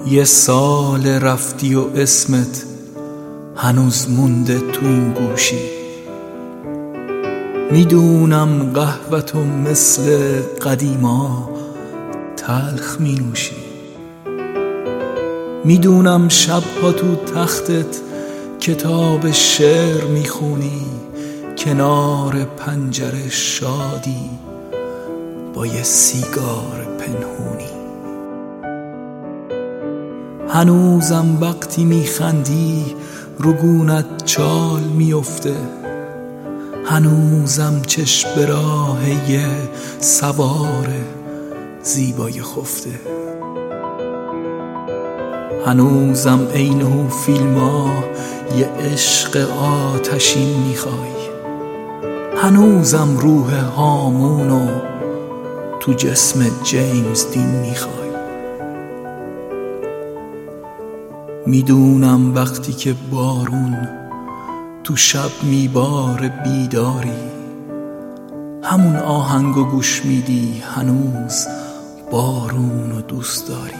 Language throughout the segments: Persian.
یه سال رفتی و اسمت هنوز مونده تو این گوشی. میدونم قهوه‌تو مثل قدیما تلخ می نوشی. میدونم شبها تو تختت کتاب شعر میخونی، کنار پنجره شادی با یه سیگار پنهونی. هنوزم وقتی میخندی رگونت چال میفته، هنوزم چشم به راه یه سوار زیبای خفته. هنوزم عین فیلما یه عشق آتشین میخوای، هنوزم روح هامونو تو جسم جیمز دین میخوای. میدونم وقتی که بارون تو شب میباره بیداری، همون آهنگو گوش میدی هنوز بارونو دوست داری.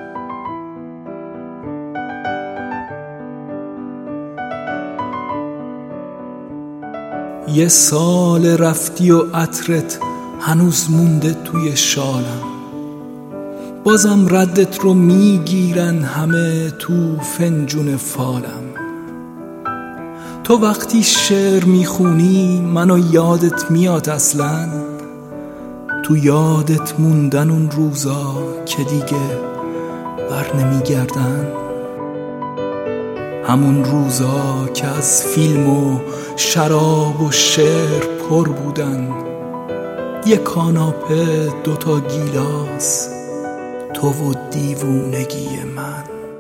یه سال رفتی و عطرت هنوز مونده توی شالم، بازم ردت رو میگیرن همه تو فنجون فالم. تو وقتی شعر میخونی منو یادت میاد اصلا، تو یادت موندن اون روزا که دیگه بر نمیگردن، همون روزا که از فیلم و شراب و شعر پر بودن، یه کاناپه دوتا گیلاس تو و دیوونگی من.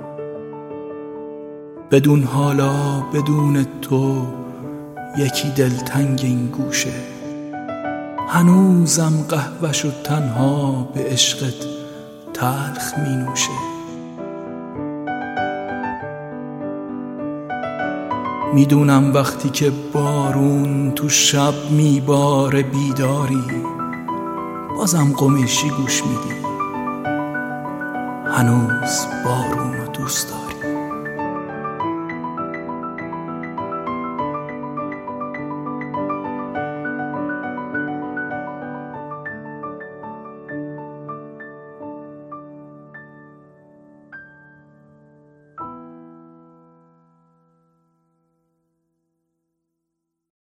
بدون حالا بدون تو یکی دلتنگ این گوشه، هنوزم قهوه‌شو تنها به عشقت تلخ می نوشه. میدونم وقتی که بارون تو شب میباره بیداری، بازم قمیشی گوش میدی هنوز بارونو دوست داری.